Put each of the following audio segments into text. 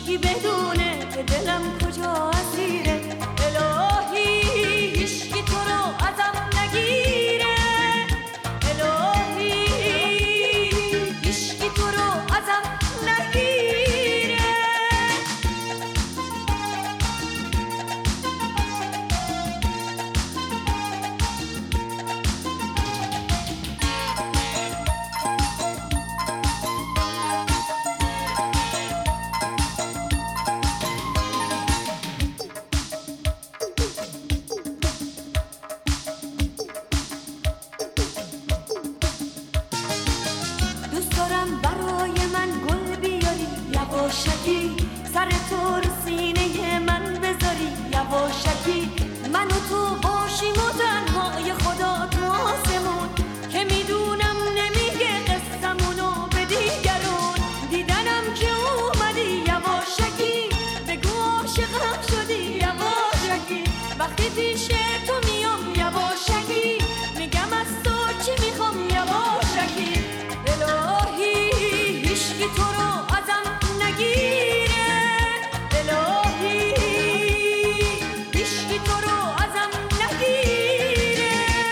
هیچکی بدونه که دلم کجا اسیره. الهی هیچکی تو رو ازم نگیره. الهی هیچکی تو رو ازم نگیره. برای من گل بیاری یواشکی، سر تو رو سینه من بذاری یواشکی. من و تو باشیم و تنهای خدا تو آسمون، که میدونم نمیگه قصمونو به دیگرون. دیدنم که اومدی یواشکی، بگو عاشقم شدی یواشکی. وقتی پیش تو میام یواشکی، میگم از تو چی میخوام یواشکی. الهی هیچکی تو رو ازم نگیره. الهی هیچکی تو رو ازم نگیره.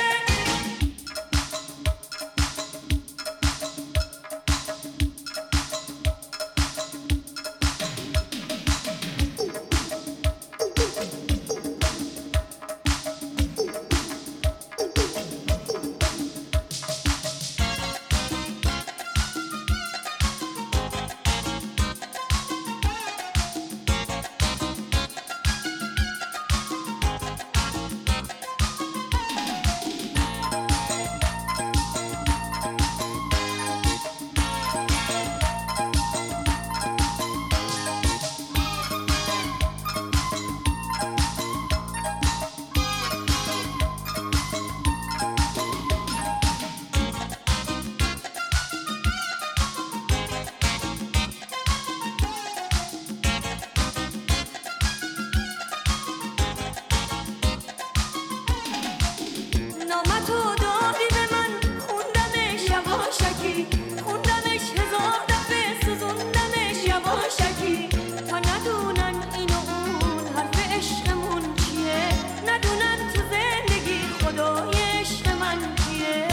نامتو دادی به من، خوندمش یواشکی. خوندمش هزار دفعه، سوزوندمش یواشکی. تا ندونن این و اون حرف عشقمون چیه، ندونن تو زندگی خدای عشق من کیه.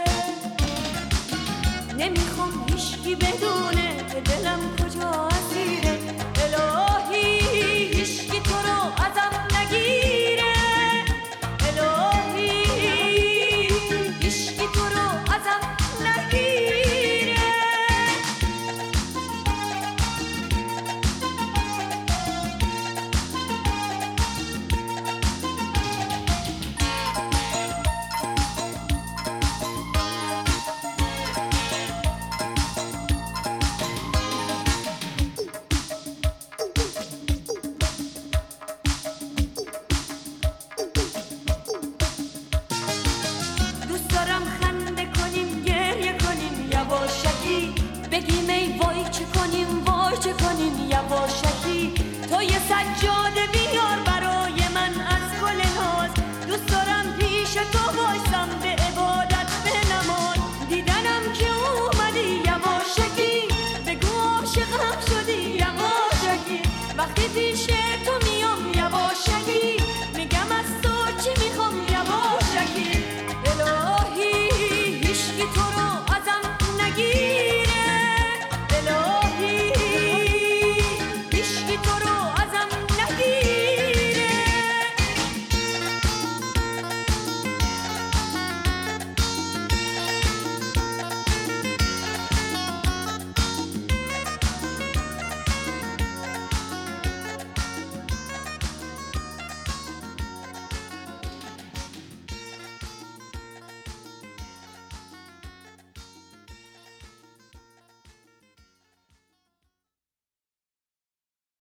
نمیخوام هیچکی بدونه که دلم کجا اسیره. الهی هیچکی تو رو ازم نگیره. الهی هیچکی تو رو ازم نگیره. دوست دارم خنده کنیم، گریه کنیم یواشکی. بگیم ای وای چه کنیم، وای چه کنیم یواشکی. تو یه سجاده بیار برای من از گل ناز. دوست دارم پیش تو وایسم به عبادت به نماز. دیدنم که اومدی یواشکی، بگو عاشقم شدی یواشکی. وقتی پیش